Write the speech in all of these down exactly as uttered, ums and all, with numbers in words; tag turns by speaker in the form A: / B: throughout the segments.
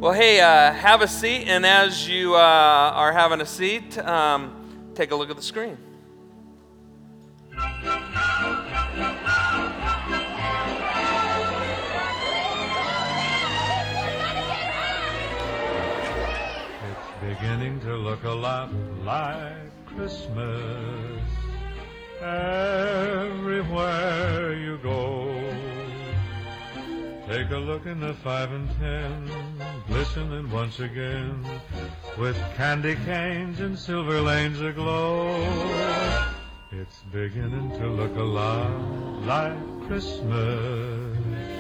A: Well, hey, uh, have a seat, and as you uh, are having a seat, um, take a look at the screen.
B: It's beginning to look a lot like Christmas everywhere you go. Take a look in the five and ten, glistening once again, with candy canes and silver lanes aglow. It's beginning to look a lot like Christmas.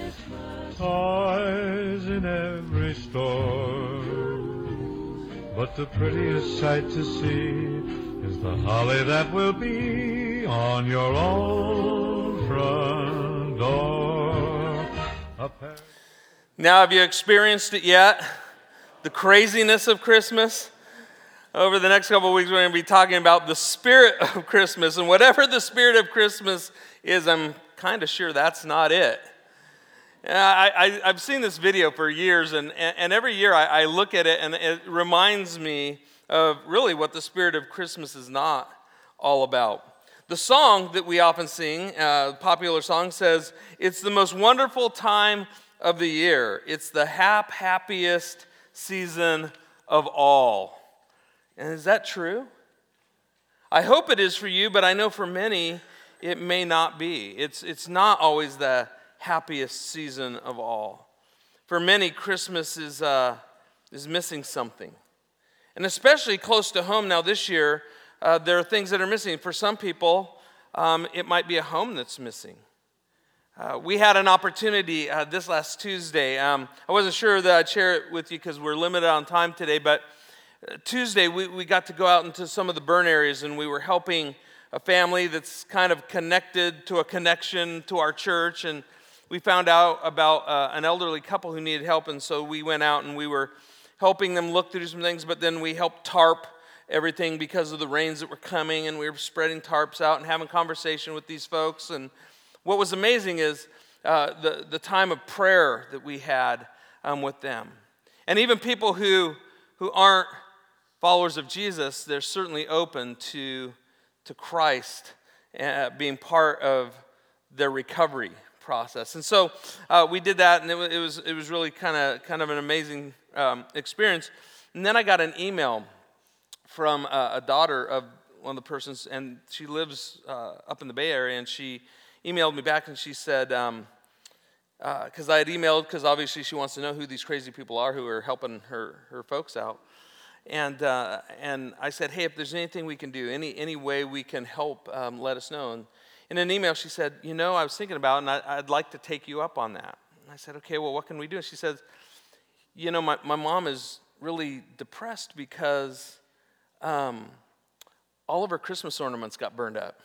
B: Toys in every store, but the prettiest sight to see is the holly that will be on your own front door.
A: Now, have you experienced it yet? The craziness of Christmas? Over the next couple of weeks, we're going to be talking about the spirit of Christmas. And whatever the spirit of Christmas is, I'm kind of sure that's not it. I, I, I've seen this video for years, and, and every year I, I look at it, and it reminds me of really what the spirit of Christmas is not all about. The song that we often sing, uh, popular song, says, "It's the most wonderful time of the year. It's the hap happiest season of all." And is that true? I hope it is for you, but I know for many it may not be. It's, it's not always the happiest season of all. For many, Christmas is, uh, is missing something. And especially close to home now this year, uh, there are things that are missing. For some people, um, it might be a home that's missing. Uh, we had an opportunity uh, this last Tuesday. Um, I wasn't sure that I'd share it with you because we're limited on time today, but uh, Tuesday we, we got to go out into some of the burn areas, and we were helping a family that's kind of connected to a connection to our church, and we found out about uh, an elderly couple who needed help, and so we went out and we were helping them look through some things, but then we helped tarp everything because of the rains that were coming, and we were spreading tarps out and having conversation with these folks. And what was amazing is uh, the, the time of prayer that we had um, with them. And even people who, who aren't followers of Jesus, they're certainly open to, to Christ uh, being part of their recovery process. And so uh, we did that, and it was it was, it was really kind of kind of an amazing um, experience. And then I got an email from uh, a daughter of one of the persons, and she lives uh, up in the Bay Area, and she emailed me back, and she said, um, because uh, I had emailed, because obviously she wants to know who these crazy people are who are helping her her folks out. And uh, and I said, hey, if there's anything we can do, any any way we can help, um, let us know. And in an email, she said, you know, I was thinking about it, and I, I'd like to take you up on that. And I said, okay, well, what can we do? And she says, you know, my, my mom is really depressed because um, all of her Christmas ornaments got burned up.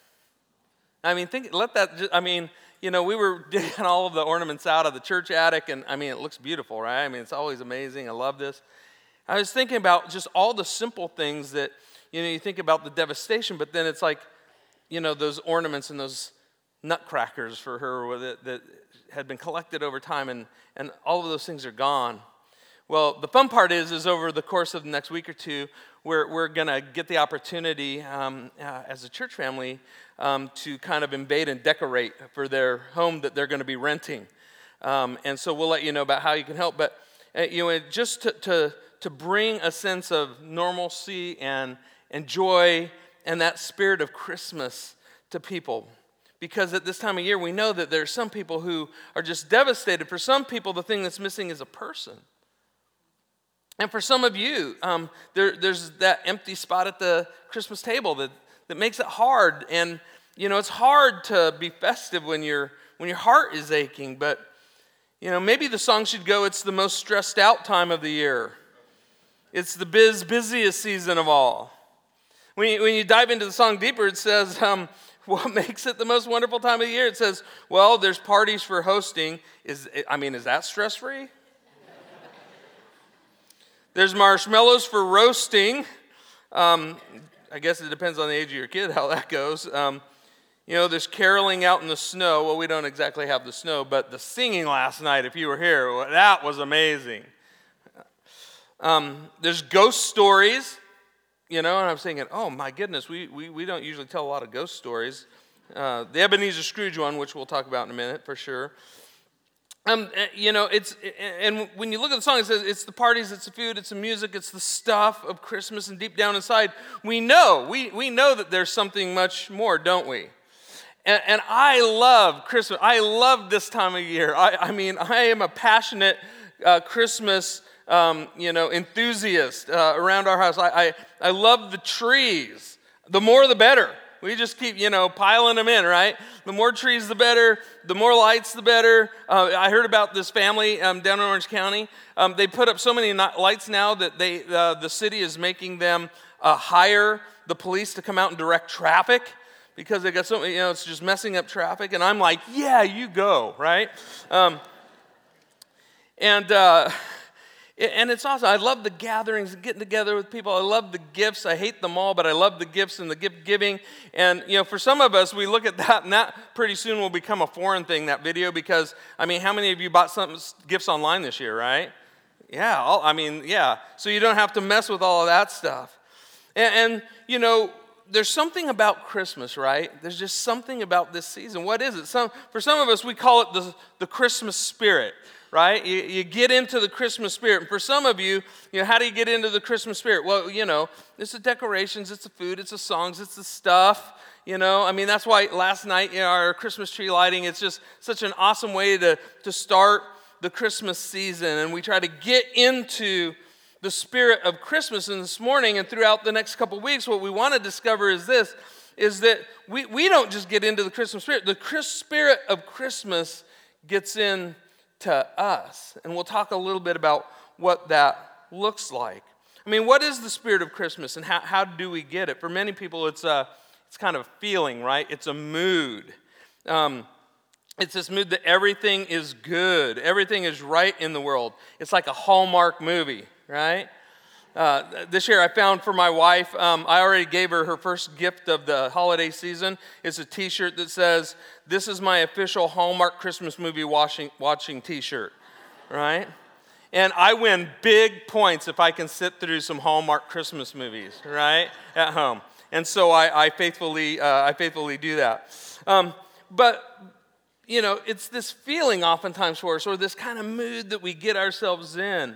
A: I mean, think, let that, just, I mean, you know, we were digging all of the ornaments out of the church attic, and I mean, it looks beautiful, right? I mean, it's always amazing. I love this. I was thinking about just all the simple things that, you know, you think about the devastation, but then it's like, you know, those ornaments and those nutcrackers for her that, that had been collected over time, and, and all of those things are gone. Well, the fun part is, is over the course of the next week or two, we're, we're going to get the opportunity um, uh, as a church family um, to kind of invade and decorate for their home that they're going to be renting. Um, and so we'll let you know about how you can help. But, uh, you know, just to, to, to bring a sense of normalcy and, and joy and that spirit of Christmas to people. Because at this time of year, we know that there are some people who are just devastated. For some people, the thing that's missing is a person. And for some of you, um, there, there's that empty spot at the Christmas table that, that makes it hard. And, you know, it's hard to be festive when, you're, when your heart is aching. But, you know, maybe the song should go, it's the most stressed out time of the year. It's the biz, busiest season of all. When you, when you dive into the song deeper, it says, um, what makes it the most wonderful time of the year? It says, well, there's parties for hosting. Is I mean, is that stress-free? There's marshmallows for roasting. Um, I guess it depends on the age of your kid how that goes. Um, you know, there's caroling out in the snow. Well, we don't exactly have the snow, but the singing last night, if you were here, that was amazing. Um, there's ghost stories, you know, and I'm thinking, oh my goodness, we, we, we don't usually tell a lot of ghost stories. Uh, the Ebenezer Scrooge one, which we'll talk about in a minute for sure. Um, you know, it's, and when you look at the song, it says it's the parties, it's the food, it's the music, it's the stuff of Christmas, and deep down inside, we know, we, we know that there's something much more, don't we? And, and I love Christmas. I love this time of year. I, I mean, I am a passionate uh, Christmas, um, you know, enthusiast uh, around our house. I, I, I love the trees. The more, the better. We just keep, you know, piling them in, right? The more trees, the better. The more lights, the better. Uh, I heard about this family um, down in Orange County. Um, they put up so many lights now that they uh, the city is making them uh, hire the police to come out and direct traffic because they got so many, you know, it's just messing up traffic. And I'm like, yeah, you go, right? Um, and... Uh, And it's awesome. I love the gatherings, getting together with people. I love the gifts. I hate them all, but I love the gifts and the gift giving. And, you know, for some of us, we look at that, and that pretty soon will become a foreign thing, that video, because, I mean, how many of you bought some gifts online this year, right? Yeah, all, I mean, yeah. So you don't have to mess with all of that stuff. And, and, you know, there's something about Christmas, right? There's just something about this season. What is it? Some, for some of us, we call it the, the Christmas spirit. Right? You, you get into the Christmas spirit. And for some of you, you know, how do you get into the Christmas spirit? Well, you know, it's the decorations, it's the food, it's the songs, it's the stuff, you know. I mean, that's why last night, you know, our Christmas tree lighting, it's just such an awesome way to, to start the Christmas season. And we try to get into the spirit of Christmas. And this morning and throughout the next couple of weeks, what we want to discover is this, is that we, we don't just get into the Christmas spirit. The Chris, spirit of Christmas gets in to us. And we'll talk a little bit about what that looks like. I mean, what is the spirit of Christmas and how, how do we get it? For many people, it's a, it's kind of a feeling, right? It's a mood. Um, it's this mood that everything is good. Everything is right in the world. It's like a Hallmark movie, right? Uh, this year I found for my wife, um, I already gave her her first gift of the holiday season. It's a t-shirt that says, "This is my official Hallmark Christmas movie watching, watching t-shirt," right? And I win big points if I can sit through some Hallmark Christmas movies, right, at home. And so I, I faithfully uh, I faithfully do that. Um, but, you know, it's this feeling oftentimes for us, or this kind of mood that we get ourselves in.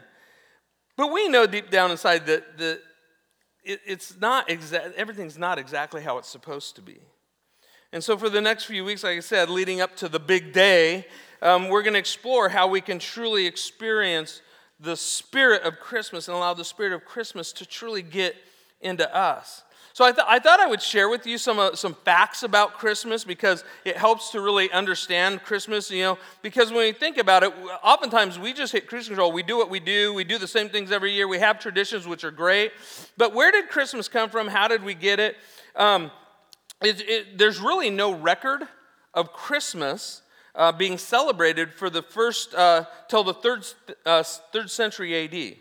A: But we know deep down inside that, that it, it's not exa- everything's not exactly how it's supposed to be. And so for the next few weeks, like I said, leading up to the big day, um, we're going to explore how we can truly experience the spirit of Christmas and allow the spirit of Christmas to truly get into us. So I, th- I thought I would share with you some uh, some facts about Christmas because it helps to really understand Christmas, you know, because when you think about it, oftentimes we just hit cruise control. We do what we do. We do the same things every year. We have traditions, which are great. But where did Christmas come from? How did we get it? Um, it, it there's really no record of Christmas uh, being celebrated for the first, uh, till the third, uh, third century A D.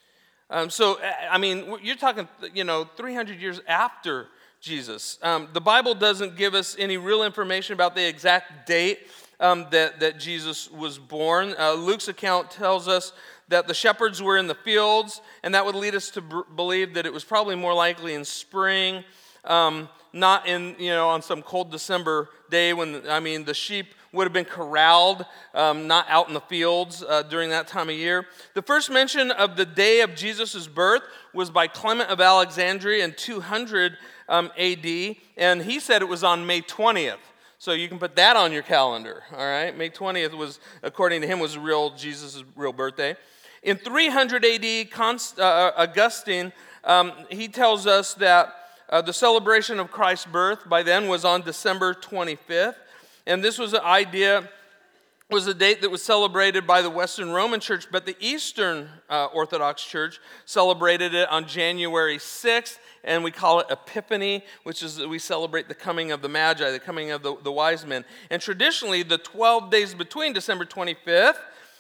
A: Um, so, I mean, you're talking, you know, three hundred years after Jesus. Um, the Bible doesn't give us any real information about the exact date um, that, that Jesus was born. Uh, Luke's account tells us that the shepherds were in the fields, and that would lead us to b- believe that it was probably more likely in spring, um, not in, you know, on some cold December day when, I mean, the sheep would have been corralled, um, not out in the fields uh, during that time of year. The first mention of the day of Jesus' birth was by Clement of Alexandria in two hundred um, A D, and he said it was on May twentieth. So you can put that on your calendar, all right? May twentieth was, according to him, was real Jesus' real birthday. In three hundred A D, Const, uh, Augustine, um, he tells us that uh, the celebration of Christ's birth by then was on December twenty-fifth. And this was an idea, was a date that was celebrated by the Western Roman Church, but the Eastern uh, Orthodox Church celebrated it on January sixth, and we call it Epiphany, which is we celebrate the coming of the Magi, the coming of the, the wise men. And traditionally, the twelve days between December twenty-fifth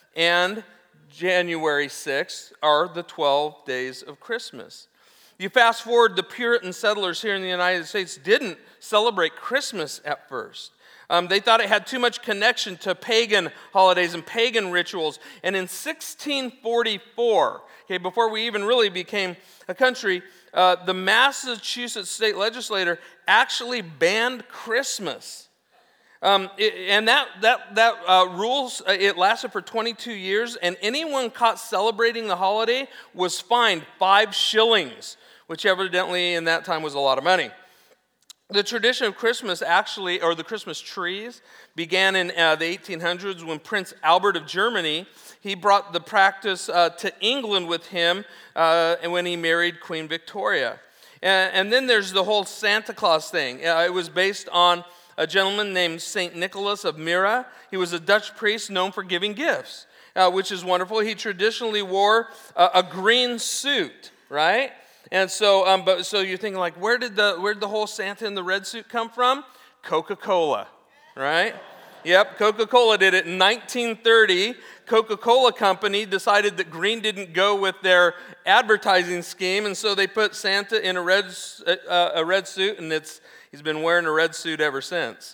A: and January sixth are the twelve days of Christmas. You fast forward, the Puritan settlers here in the United States didn't celebrate Christmas at first. Um, they thought it had too much connection to pagan holidays and pagan rituals. And in sixteen forty-four, okay, before we even really became a country, uh, the Massachusetts state legislature actually banned Christmas. Um, it, and that that that uh, rules, uh, it lasted for twenty-two years, and anyone caught celebrating the holiday was fined five shillings, which evidently in that time was a lot of money. The tradition of Christmas actually, or the Christmas trees, began in uh, the eighteen hundreds when Prince Albert of Germany, he brought the practice uh, to England with him uh, and when he married Queen Victoria. And, and then there's the whole Santa Claus thing. Uh, it was based on a gentleman named Saint Nicholas of Myra. He was a Dutch priest known for giving gifts, uh, which is wonderful. He traditionally wore a, a green suit, right? And so, um, but so you're thinking like, where did the where did the whole Santa in the red suit come from? Coca-Cola, right? Yep, Coca-Cola did it in nineteen thirty. Coca-Cola Company decided that green didn't go with their advertising scheme, and so they put Santa in a red uh, a red suit, and it's he's been wearing a red suit ever since.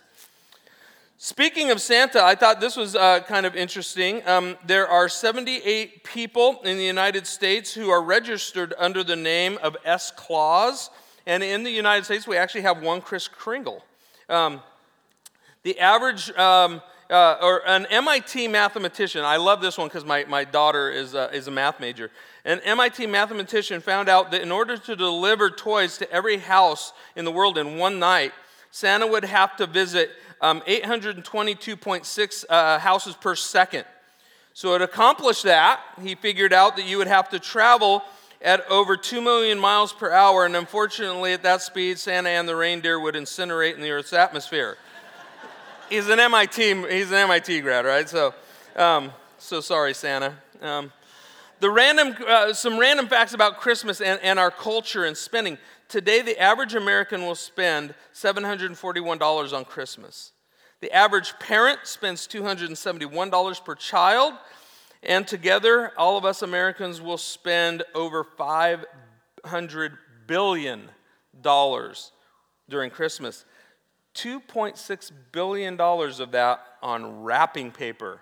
A: Speaking of Santa, I thought this was uh, kind of interesting. Um, there are seventy-eight people in the United States who are registered under the name of S. Claus. And in the United States, we actually have one Kris Kringle. Um, the average, um, uh, or an M I T mathematician, I love this one because my, my daughter is, uh, is a math major. An M I T mathematician found out that in order to deliver toys to every house in the world in one night, Santa would have to visit um, eight hundred twenty-two point six uh, houses per second. So to accomplish that, he figured out that you would have to travel at over two million miles per hour, and unfortunately at that speed, Santa and the reindeer would incinerate in the Earth's atmosphere. He's an M I T, he's an M I T grad, right? So, um, so sorry, Santa. Um, the random, uh, some random facts about Christmas and, and our culture and spending. Today, the average American will spend seven hundred forty-one dollars on Christmas. The average parent spends two hundred seventy-one dollars per child, and together, all of us Americans will spend over five hundred billion dollars during Christmas. two point six billion dollars of that on wrapping paper.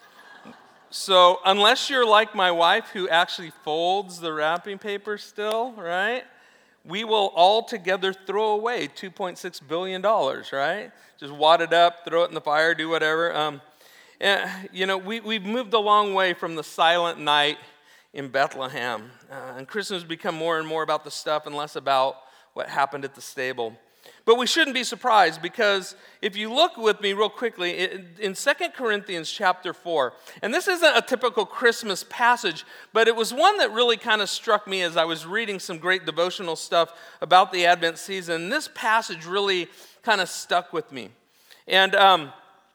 A: So unless you're like my wife who actually folds the wrapping paper still, right? We will all together throw away two point six billion dollars, right? Just wad it up, throw it in the fire, do whatever. Um, and, you know, we, we've moved a long way from the silent night in Bethlehem. Uh, and Christmas has become more and more about the stuff and less about what happened at the stable. But we shouldn't be surprised, because if you look with me real quickly in Second Corinthians chapter four, and this isn't a typical Christmas passage, but it was one that really kind of struck me as I was reading some great devotional stuff about the Advent season. This passage really kind of stuck with me. And, um,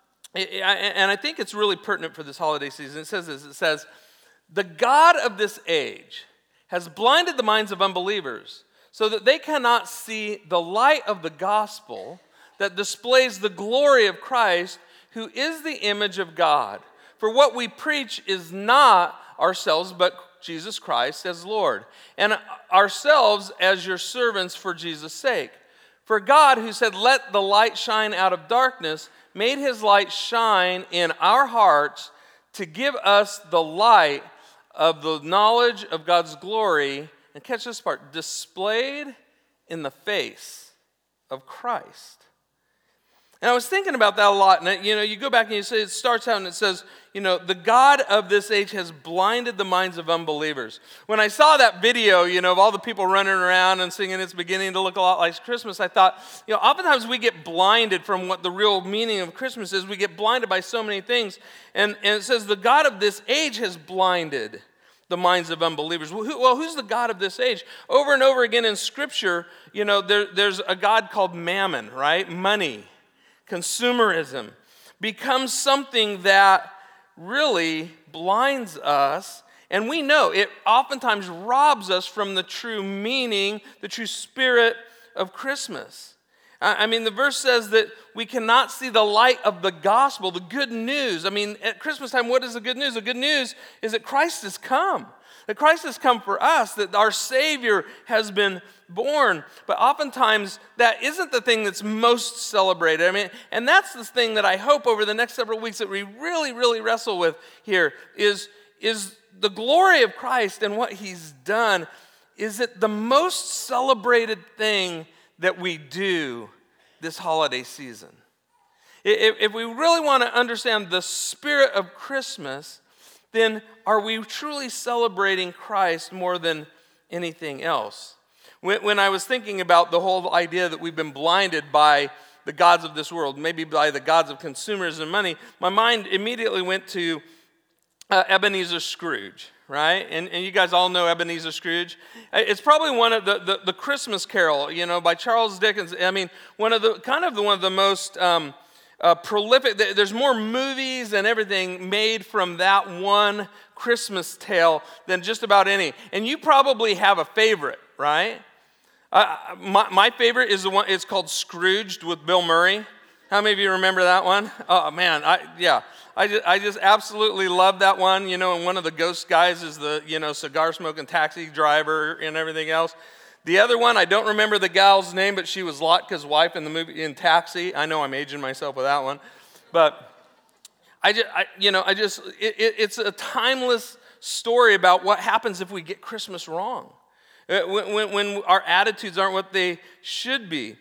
A: and I think it's really pertinent for this holiday season. It says this, it says, "The God of this age has blinded the minds of unbelievers, so that they cannot see the light of the gospel that displays the glory of Christ, who is the image of God. For what we preach is not ourselves, but Jesus Christ as Lord, and ourselves as your servants for Jesus' sake. For God, who said, 'Let the light shine out of darkness,' made his light shine in our hearts to give us the light of the knowledge of God's glory," and catch this part, "displayed in the face of Christ." And I was thinking about that a lot. And, you know, you go back and you say, it starts out and it says, you know, the God of this age has blinded the minds of unbelievers. When I saw that video, you know, of all the people running around and singing "It's Beginning to Look a Lot Like Christmas," I thought, you know, oftentimes we get blinded from what the real meaning of Christmas is. We get blinded by so many things. And, and it says the God of this age has blinded the minds of unbelievers. Well, who, well, who's the God of this age? Over and over again in Scripture, you know, there, there's a God called Mammon, right? Money, consumerism, becomes something that really blinds us. And we know it oftentimes robs us from the true meaning, the true spirit of Christmas. I mean, the verse says that we cannot see the light of the gospel, the good news. I mean, at Christmas time, what is the good news? The good news is that Christ has come. That Christ has come for us, that our Savior has been born. But oftentimes, that isn't the thing that's most celebrated. I mean, and that's the thing that I hope over the next several weeks that we really, really wrestle with here is, is the glory of Christ and what he's done. Is it the most celebrated thing that we do this holiday season? If, if we really want to understand the spirit of Christmas, then are we truly celebrating Christ more than anything else? When, when I was thinking about the whole idea that we've been blinded by the gods of this world, maybe by the gods of consumers and money, my mind immediately went to uh, Ebenezer Scrooge, right? And, and you guys all know Ebenezer Scrooge. It's probably one of the, the, the Christmas Carol, you know, by Charles Dickens. I mean, one of the, kind of the, one of the most... Um, Uh, prolific, there's more movies and everything made from that one Christmas tale than just about any. And you probably have a favorite, right? Uh, my, my favorite is the one, it's called Scrooged with Bill Murray. How many of you remember that one? Oh man, I yeah. I just, I just absolutely love that one. You know, and one of the ghost guys is the, you know, cigar smoking taxi driver and everything else. The other one, I don't remember the gal's name, but she was Lotka's wife in the movie in Taxi. I know I'm aging myself with that one, but I just, I, you know, I just, it, it, it's a timeless story about what happens if we get Christmas wrong, when, when, when our attitudes aren't what they should be,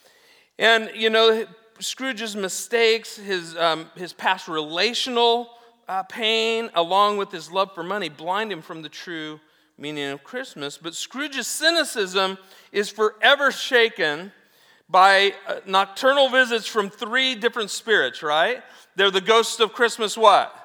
A: and you know, Scrooge's mistakes, his um, his past relational uh, pain, along with his love for money, blind him from the true meaning of Christmas. But Scrooge's cynicism is forever shaken by uh, nocturnal visits from three different spirits, right? They're the ghosts of Christmas what?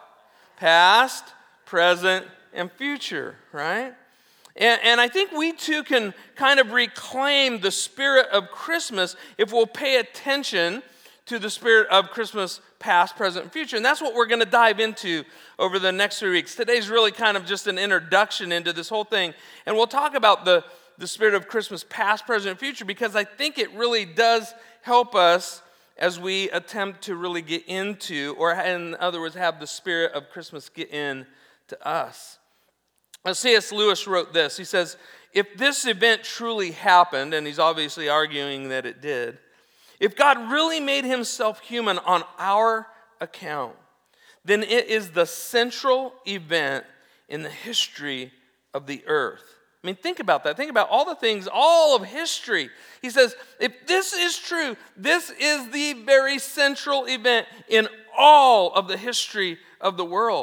A: Past, present, and future, right? And, and I think we too can kind of reclaim the spirit of Christmas if we'll pay attention to the spirit of Christmas past, present, and future. And that's what we're going to dive into over the next three weeks. Today's really kind of just an introduction into this whole thing. And we'll talk about the, the spirit of Christmas past, present, and future because I think it really does help us as we attempt to really get into, or in other words, have the spirit of Christmas get in to us. Now, C S Lewis wrote this. He says, if this event truly happened, and he's obviously arguing that it did, if God really made himself human on our account, then it is the central event in the history of the earth. I mean, think about that. Think about all the things, all of history. He says, if this is true, this is the very central event in all of the history of the world.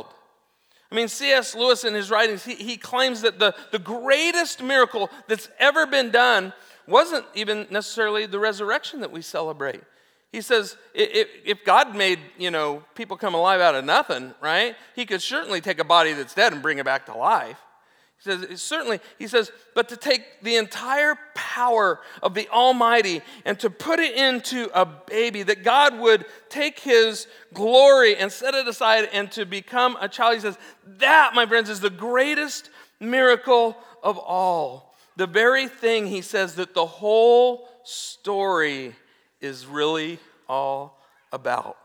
A: I mean, C S Lewis in his writings, he, he claims that the, the greatest miracle that's ever been done wasn't even necessarily the resurrection that we celebrate. He says, if, if God made, you know, people come alive out of nothing, right? He could certainly take a body that's dead and bring it back to life. He says, it's certainly, he says, but to take the entire power of the Almighty and to put it into a baby, that God would take his glory and set it aside and to become a child, he says, that, my friends, is the greatest miracle of all. The very thing, he says, that the whole story is really all about.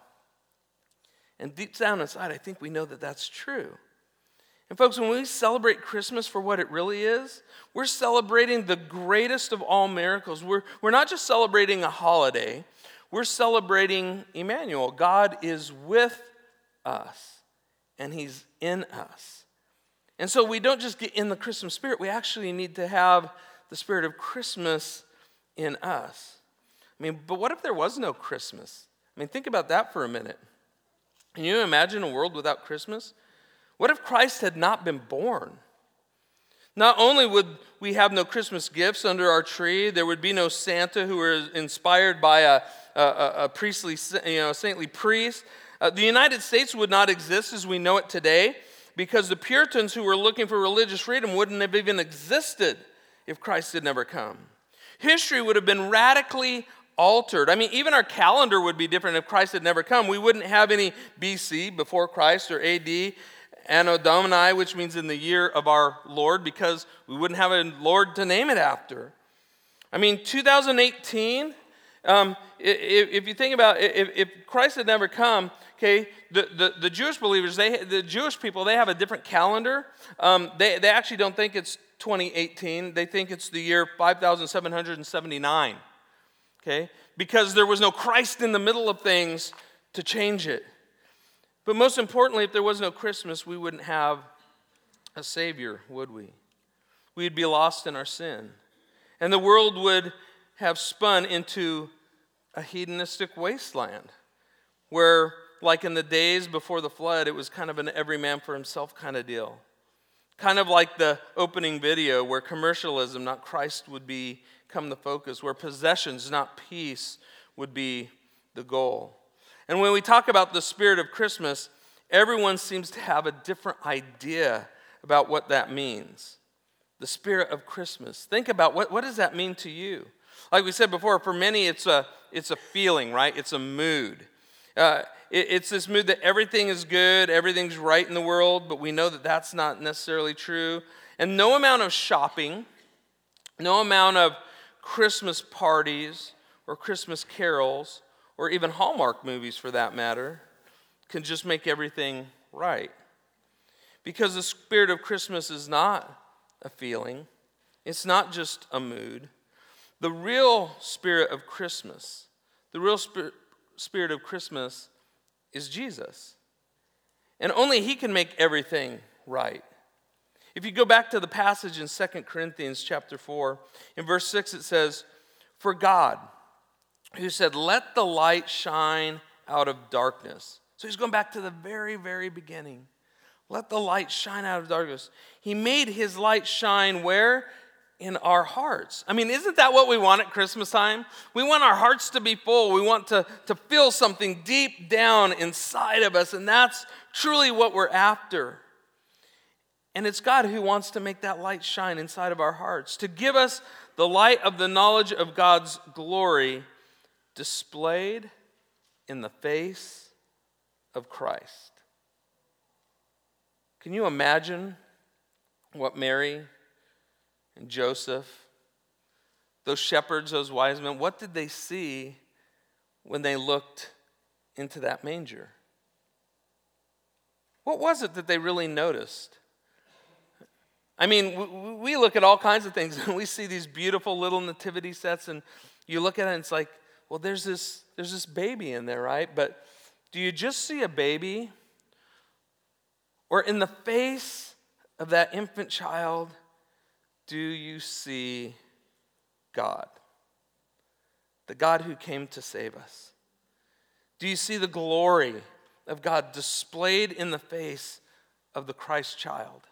A: And deep down inside, I think we know that that's true. And folks, when we celebrate Christmas for what it really is, we're celebrating the greatest of all miracles. We're, we're not just celebrating a holiday, we're celebrating Emmanuel. God is with us, and he's in us. And so we don't just get in the Christmas spirit, we actually need to have the spirit of Christmas in us. I mean, but what if there was no Christmas? I mean, think about that for a minute. Can you imagine a world without Christmas? What if Christ had not been born? Not only would we have no Christmas gifts under our tree, there would be no Santa who were inspired by a, a, a priestly, you know, saintly priest. Uh, the United States would not exist as we know it today, because the Puritans who were looking for religious freedom wouldn't have even existed if Christ had never come. History would have been radically altered. I mean, even our calendar would be different if Christ had never come. We wouldn't have any B C, before Christ, or A D, Anno Domini, which means in the year of our Lord, because we wouldn't have a Lord to name it after. I mean, two thousand eighteen Um, if, if you think about it, if, if Christ had never come, okay, the, the, the Jewish believers, they the Jewish people, they have a different calendar. Um, they, they actually don't think it's twenty eighteen. They think it's the year five thousand seven hundred seventy-nine, okay, because there was no Christ in the middle of things to change it. But most importantly, if there was no Christmas, we wouldn't have a Savior, would we? We'd be lost in our sin. And the world would have spun into a hedonistic wasteland where, like in the days before the flood, it was kind of an every man for himself kind of deal. Kind of like the opening video where commercialism, not Christ, would become the focus, where possessions, not peace, would be the goal. And when we talk about the spirit of Christmas, everyone seems to have a different idea about what that means. The spirit of Christmas. Think about what, what does that mean to you? Like we said before, for many it's a it's a feeling, right? It's a mood. Uh, it, it's this mood that everything is good, everything's right in the world, but we know that that's not necessarily true. And no amount of shopping, no amount of Christmas parties or Christmas carols, or even Hallmark movies for that matter, can just make everything right. Because the spirit of Christmas is not a feeling. It's not just a mood. The real spirit of Christmas, the real spirit, spirit of Christmas is Jesus. And only he can make everything right. If you go back to the passage in Second Corinthians chapter four, in verse six it says, "For God, who said, 'Let the light shine out of darkness.'" So he's going back to the very, very beginning. Let the light shine out of darkness. He made his light shine where? In our hearts. I mean, isn't that what we want at Christmas time? We want our hearts to be full. We want to, to feel something deep down inside of us, and that's truly what we're after. And it's God who wants to make that light shine inside of our hearts, to give us the light of the knowledge of God's glory displayed in the face of Christ. Can you imagine what Mary and Joseph, those shepherds, those wise men, what did they see when they looked into that manger? What was it that they really noticed? I mean, we look at all kinds of things and we see these beautiful little nativity sets, and you look at it and it's like, well, there's this, there's this baby in there, right? But do you just see a baby? Or in the face of that infant child, do you see God? The God who came to save us. Do you see the glory of God displayed in the face of the Christ child?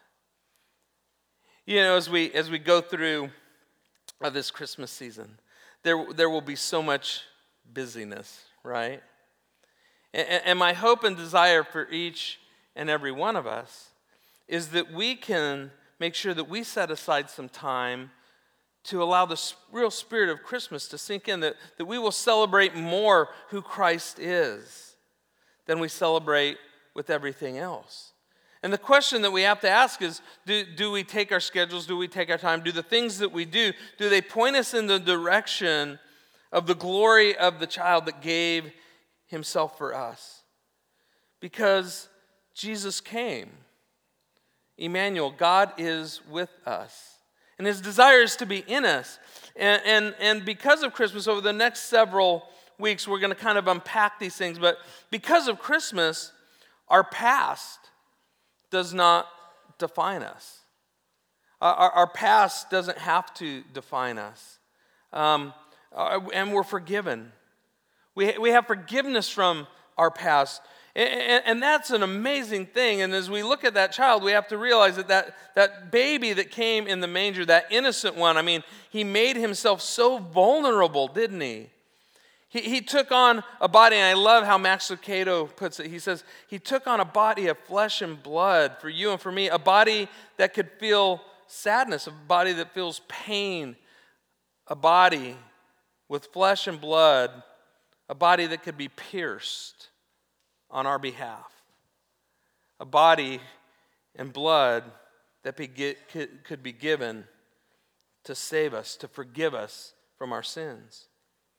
A: You know, as we as we go through uh, this Christmas season, there there will be so much busyness, right? And, and my hope and desire for each and every one of us is that we can make sure that we set aside some time to allow the real spirit of Christmas to sink in, that, that we will celebrate more who Christ is than we celebrate with everything else. And the question that we have to ask is, do, do we take our schedules, do we take our time, do the things that we do, do they point us in the direction of the glory of the child that gave himself for us? Because Jesus came. Emmanuel, God is with us. And his desire is to be in us. And, and, and because of Christmas, over the next several weeks, we're going to kind of unpack these things. But because of Christmas, our past does not define us. Our, our past doesn't have to define us. Um, and we're forgiven. We, we have forgiveness from our past. And, and that's an amazing thing. And as we look at that child, we have to realize that, that that baby that came in the manger, that innocent one, I mean, he made himself so vulnerable, didn't he? He, he took on a body, and I love how Max Lucado puts it. He says, he took on a body of flesh and blood for you and for me, a body that could feel sadness, a body that feels pain, a body with flesh and blood, a body that could be pierced on our behalf, a body and blood that be, could be given to save us, to forgive us from our sins.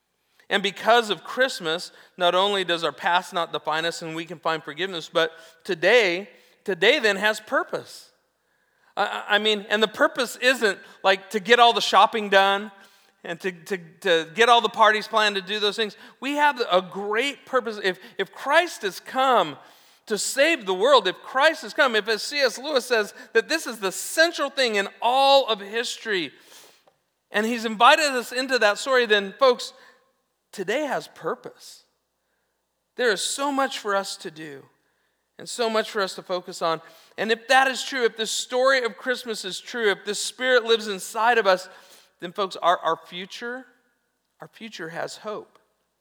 A: And because of Christmas, not only does our past not define us and we can find forgiveness, but today, today then has purpose. I, I mean, and the purpose isn't like to get all the shopping done and to, to, to get all the parties planned, to do those things. We have a great purpose. If, if Christ has come to save the world, if Christ has come, if as C S Lewis says that this is the central thing in all of history, and he's invited us into that story, then folks, today has purpose. There is so much for us to do and so much for us to focus on. And if that is true, if the story of Christmas is true, if the Spirit lives inside of us, then folks, our, our future, our future has hope.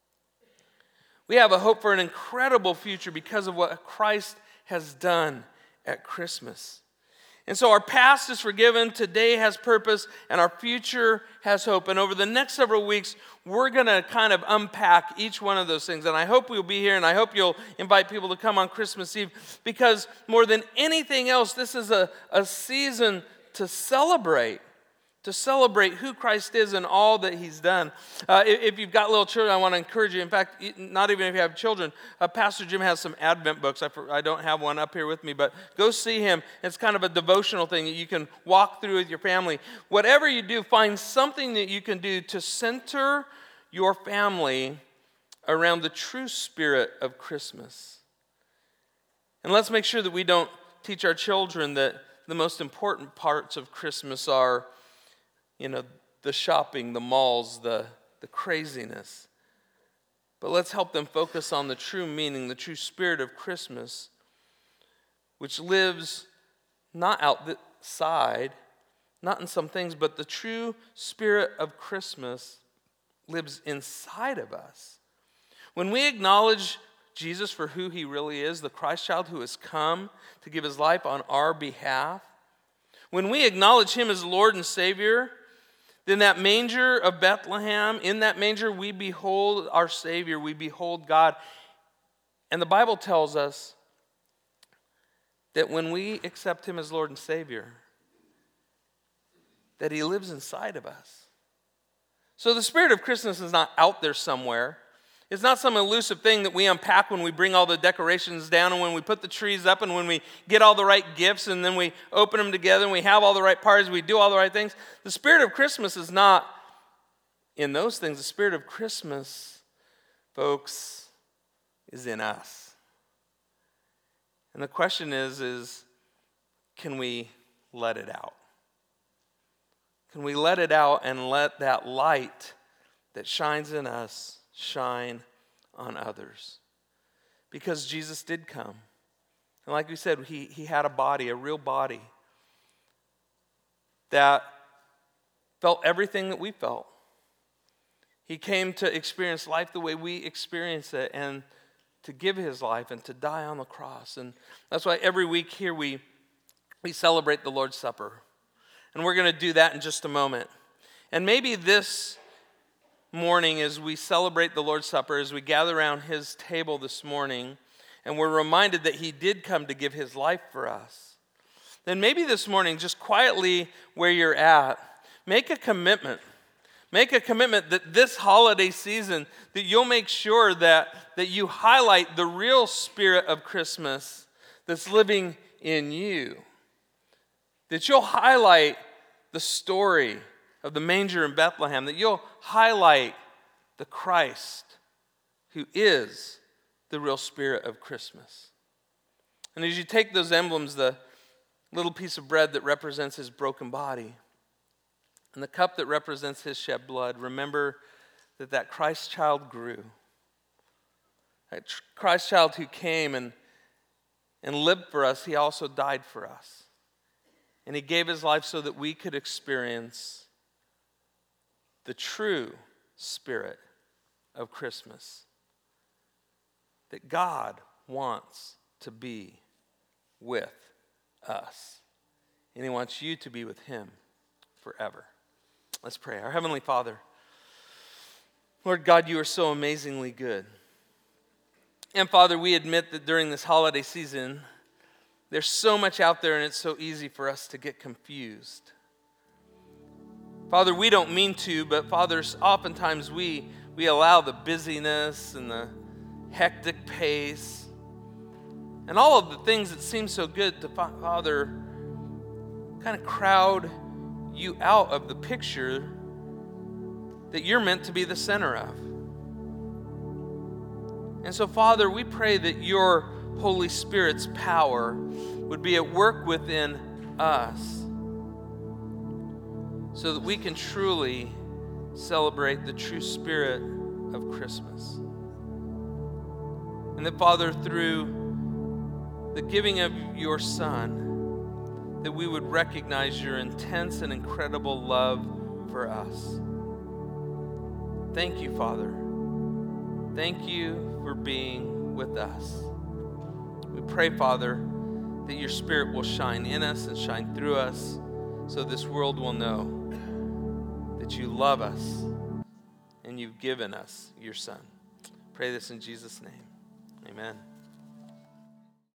A: We have a hope for an incredible future because of what Christ has done at Christmas. And so our past is forgiven, today has purpose, and our future has hope. And over the next several weeks, we're going to kind of unpack each one of those things. And I hope we'll be here, and I hope you'll invite people to come on Christmas Eve, because more than anything else, this is a, a season to celebrate. To celebrate who Christ is and all that he's done. Uh, if, if you've got little children, I want to encourage you. In fact, not even if you have children, uh, Pastor Jim has some Advent books. I, I don't have one up here with me, but go see him. It's kind of a devotional thing that you can walk through with your family. Whatever you do, find something that you can do to center your family around the true spirit of Christmas. And let's make sure that we don't teach our children that the most important parts of Christmas are, you know, the shopping, the malls, the, the craziness. But let's help them focus on the true meaning, the true spirit of Christmas, which lives not outside, not in some things, but the true spirit of Christmas lives inside of us. When we acknowledge Jesus for who he really is, the Christ child who has come to give his life on our behalf, when we acknowledge him as Lord and Savior, then that manger of Bethlehem, in that manger we behold our Savior, we behold God. And the Bible tells us that when we accept him as Lord and Savior, that he lives inside of us. So the spirit of Christmas is not out there somewhere. It's not some elusive thing that we unpack when we bring all the decorations down and when we put the trees up and when we get all the right gifts and then we open them together and we have all the right parties, we do all the right things. The spirit of Christmas is not in those things. The spirit of Christmas, folks, is in us. And the question is, is can we let it out? Can we let it out and let that light that shines in us shine on others? Because Jesus did come. And like we said, he, he had a body, a real body, that felt everything that we felt. He came to experience life the way we experience it and to give his life and to die on the cross. And that's why every week here we, we celebrate the Lord's Supper. And we're going to do that in just a moment. And maybe this morning, as we celebrate the Lord's Supper, as we gather around his table this morning, and we're reminded that he did come to give his life for us, then maybe this morning, just quietly where you're at, make a commitment. Make a commitment that this holiday season, that you'll make sure that, that you highlight the real spirit of Christmas that's living in you. That you'll highlight the story of the manger in Bethlehem, that you'll highlight the Christ who is the real spirit of Christmas. And as you take those emblems, the little piece of bread that represents his broken body and the cup that represents his shed blood, remember that that Christ child grew. That Christ child who came and, and lived for us, he also died for us. And he gave his life so that we could experience the true spirit of Christmas. That God wants to be with us. And he wants you to be with him forever. Let's pray. Our Heavenly Father, Lord God, you are so amazingly good. And Father, we admit that during this holiday season, there's so much out there and it's so easy for us to get confused. Father, we don't mean to, but Father, oftentimes we, we allow the busyness and the hectic pace and all of the things that seem so good to, Father, kind of crowd you out of the picture that you're meant to be the center of. And so, Father, we pray that your Holy Spirit's power would be at work within us so that we can truly celebrate the true spirit of Christmas. And that, Father, through the giving of your Son, that we would recognize your intense and incredible love for us. Thank you, Father. Thank you for being with us. We pray, Father, that your Spirit will shine in us and shine through us so this world will know that you love us and you've given us your Son. Pray this in Jesus' name. Amen.